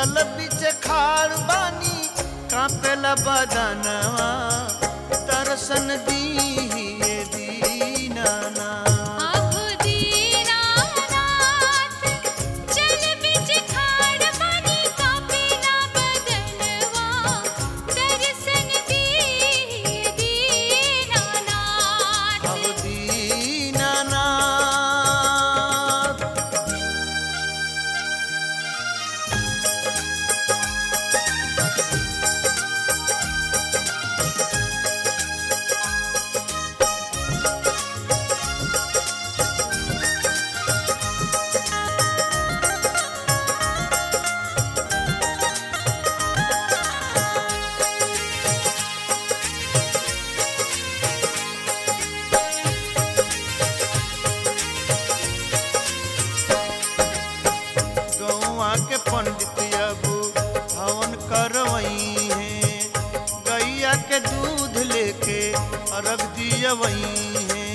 जल बीच खाड़ बानी कांपेला बदनवा दर्शन दीहिए दीनानाथ। आहो दीनानाथ जल बिच खाड़ बानी कांपेला बदनवा दर्शन दीहिए दीनानाथ। आहो दीनानाथ। गौआ के पंडित अब हवन करवई है गैया के दूध लेके अर्घ दियवई है।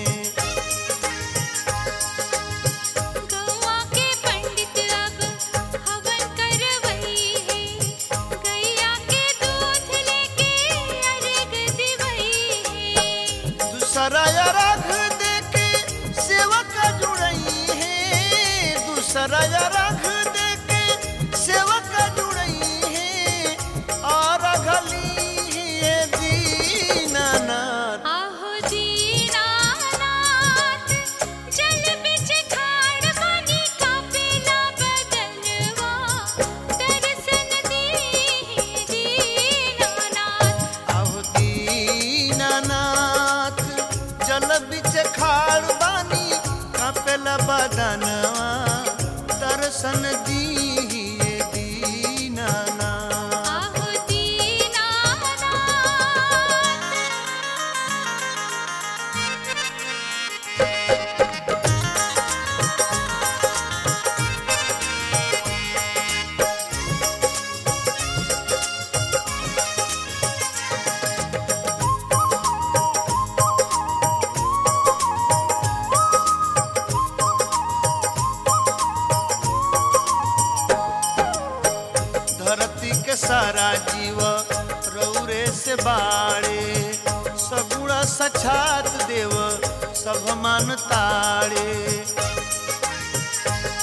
गौआ के पंडित अब हवन करवई है गैया के दूध लेके अर्घ दिवई है। दूसरा अर्घ देके सेवक जुड़ई है। दूसरा अर्घ देके सेवक जुड़ई है और अघली है दीनानाथ। आहो दीनानाथ जल बिच खाड़ बानी कांपेला बदनवा दर्शन दीहिए दीनानाथ। आहो दीनानाथ जल बीच खाड़ बानी कांपेला बदनवा दर्शन दीहिए दीनानाथ। आहो दीनानाथ। धरती के सारा जीव रौरे से बाड़े सगुड़ा सछात देव सब मान ताड़े।